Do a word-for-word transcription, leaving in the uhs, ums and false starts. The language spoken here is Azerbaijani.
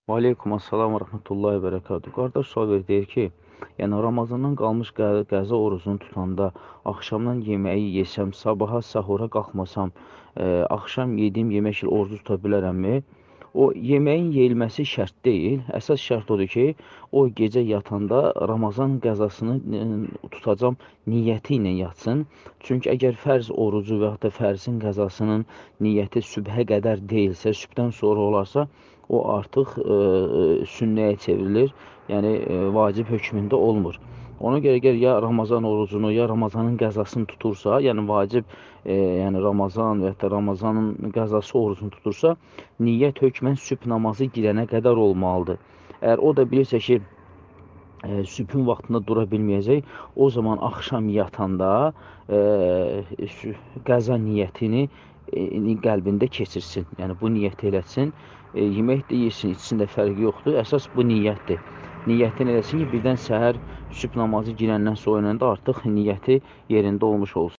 Və aleykum assalam və rəhmətullahi və bərəkatuhu. Qardaş sual verir, deyir ki, yəni Ramazandan qalmış qə qəza orucunu tutanda axşamdan yeməyi yesəm, sabaha sahura qalxmasam, ə, axşam yediyim yeməklə orucu tuta bilərəmmi? O yeməyin yeyilməsi şərt deyil. Əsas şərt odur ki, o gecə yatanda Ramazan qəzasını ə, tutacam niyyəti ilə yatsın. Çünki əgər fərz orucu və ya da fərzin qəzasının niyyəti sübhə qədər deyilsə, sübhdən sonra olarsa, o artıq ə, sünnəyə çevrilir, yəni ə, vacib hökmündə olmur. Ona görə əgər ya Ramazan orucunu, ya Ramazanın qəzasını tutursa, yəni vacib, e, yəni Ramazan və ya da Ramazanın qəzası orucunu tutursa, niyyət hökmən sübh namazı girənə qədər olmalıdır. Əgər o da bilirsə ki, e, sübhün vaxtında dura bilməyəcək, o zaman axşam yatanda e, qəza niyyətini e, qəlbində keçirsin. Yəni bu niyyəti eləsin. E, yemək də yesin, içsin də fərqi yoxdur. Əsas bu niyyətdir. Niyyətini eləsin ki, birdən səhər sübh namazı girəndən sonra da artıq niyyəti yerində olmuş olsun.